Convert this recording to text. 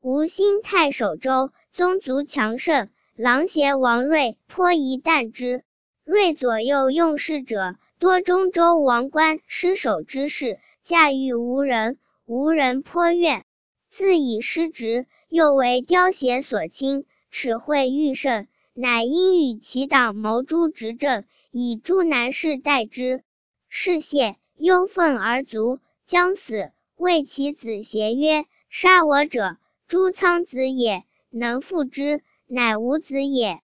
吴兴太守周，宗族强盛，郎邪王睿颇疑惮之。睿左右用事者，多中州王官失守之事，驾驭无人，无人颇怨，自以失职，又为刁邪所侵，齿惠愈甚，乃因与其党谋诛执政，以诸南士代之。是谢忧愤而卒，将死，谓其子邪曰：杀我者，朱苍子也，能复之，乃吾子也。